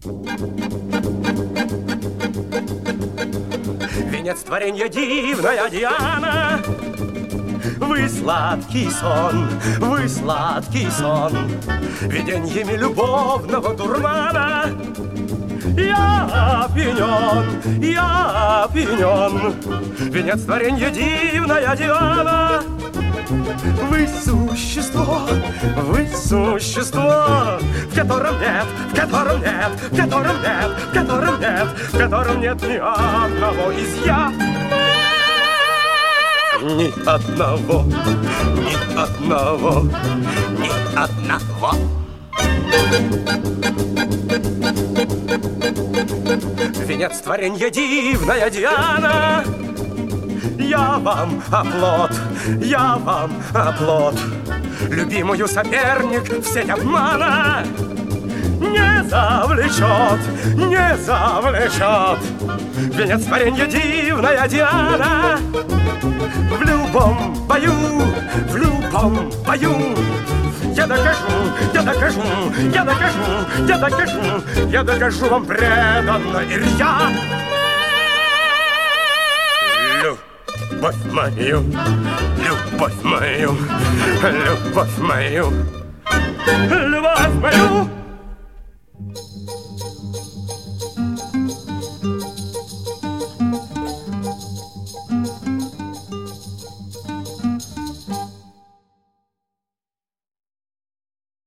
Венец творенья дивная Диана, вы сладкий сон, виденьями любовного дурмана. Я опьянен, венец творенья дивная Диана. Вы существо, в котором нет ни одного изъя. Ни одного. Венец творенья дивная Диана, я вам оплот, любимую соперник в сеть обмана не завлечет. Венец творенья дивная Диана, в любом бою я докажу вам преданно и рьяно. Любовь мою